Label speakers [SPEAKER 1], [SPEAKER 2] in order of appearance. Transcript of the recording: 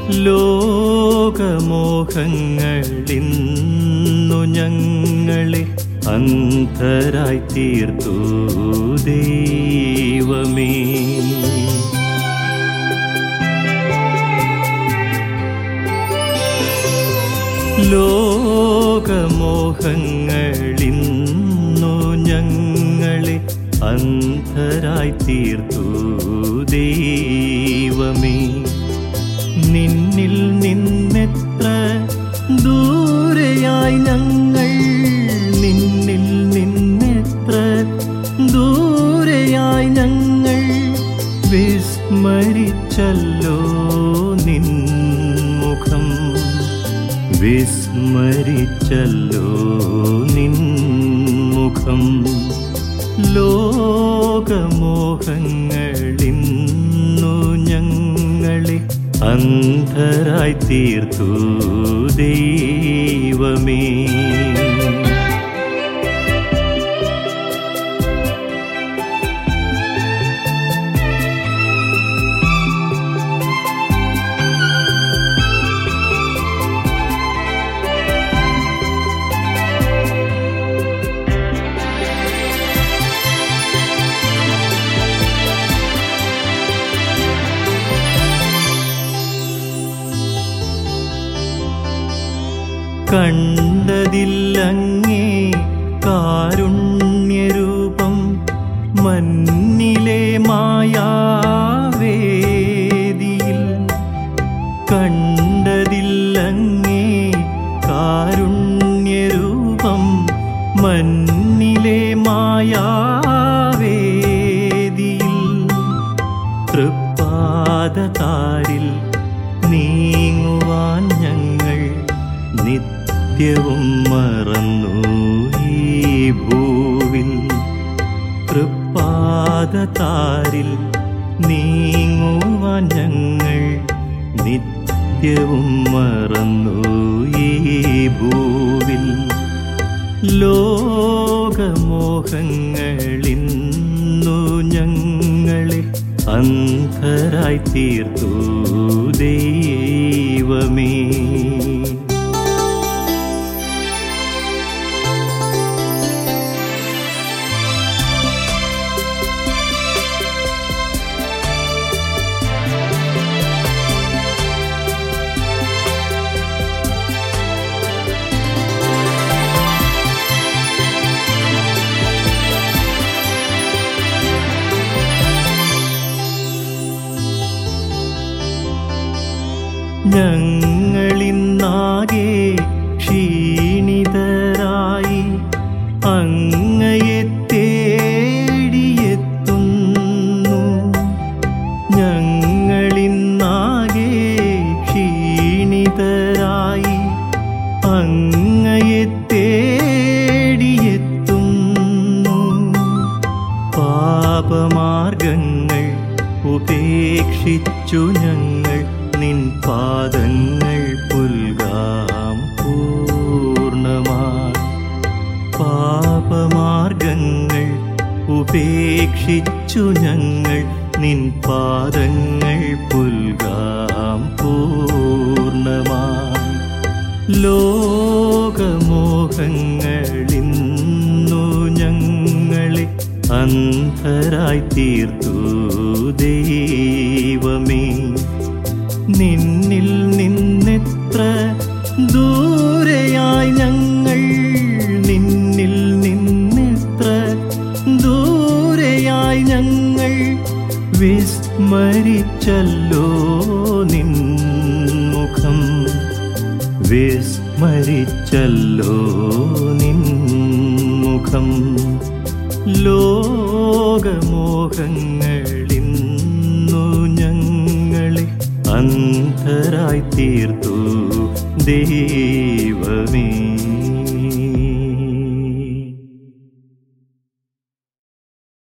[SPEAKER 1] ലോകമോഹങ്ങളിന്നു ഞങ്ങളെ അന്ധരായി തീർത്തു ദൈവമേ. ലോകമോഹങ്ങളിന്നു ഞങ്ങളെ അന്ധരായി തീർത്തു ദൈവമേ. നിന്നിൽ നിന്നെത്ര ദൂരെയായി ഞങ്ങൾ, നിന്നിൽ നിന്നെത്ര ദൂരെയായി ഞങ്ങൾ. വിസ്മരിച്ചല്ലോ നിൻ മുഖം, വിസ്മരിച്ചല്ലോ നിൻ മുഖം. ലോകമോഹങ്ങളിന്നു ഞങ്ങളെ അന്ധരായി തീർത്തു ദൈവമേ. കണ്ടതില്ലങ്ങേ കാരുണ്യരൂപം മന്നിലെ മായാവേദിയിൽ. കണ്ടതില്ലങ്ങേ കാരുണ്യരൂപം മന്നിലെ മായാവേദിയിൽ. തൃപ്പാദതാരിൽ നീങ്ങുവാൻ ഞങ്ങൾ നിത്യവും മറന്നു ഈ ഭൂവിൽ. തൃപ്പാദതാരിൽ നീങ്ങുവാൻ ഞങ്ങൾ നിത്യവും മറന്നു ഈ ഭൂവിൽ. ലോകമോഹങ്ങളിന്നു ഞങ്ങളെ അന്ധരായി തീർത്തു ദൈവമേ. ഞങ്ങളിന്നാകെ ക്ഷീണിതരായി അങ്ങയെ തേടിയെത്തുന്നു. ഞങ്ങളിന്നാകെ ക്ഷീണിതരായി അങ്ങയെ തേടിയെത്തുന്നു. പാപമാർഗങ്ങൾ ഉപേക്ഷിച്ചു ഞങ്ങൾ നിൻ പാദങ്ങൾ പുൽകാം പൂർണ്ണമായി. പാപമാർഗങ്ങൾ ഉപേക്ഷിച്ചു ഞങ്ങൾ നിൻ പാദങ്ങൾ പുൽകാം പൂർണ്ണമായി. ലോകമോഹങ്ങളിന്നു ഞങ്ങളെ അന്ധരായി തീർത്തു ദൈവമേ. നിന്നിൽ നിന്നെത്ര ദൂരെയായി ഞങ്ങൾ, നിന്നിൽ നിന്നെത്ര ദൂരെയായി ഞങ്ങൾ. വിസ്മരിച്ചല്ലോ നിൻ മുഖം, വിസ്മരിച്ചല്ലോ നിൻ മുഖം. ലോകമോഹങ്ങളിന്നു ഞങ്ങളെ അന്ധരായി തീർത്തു ദൈവമേ.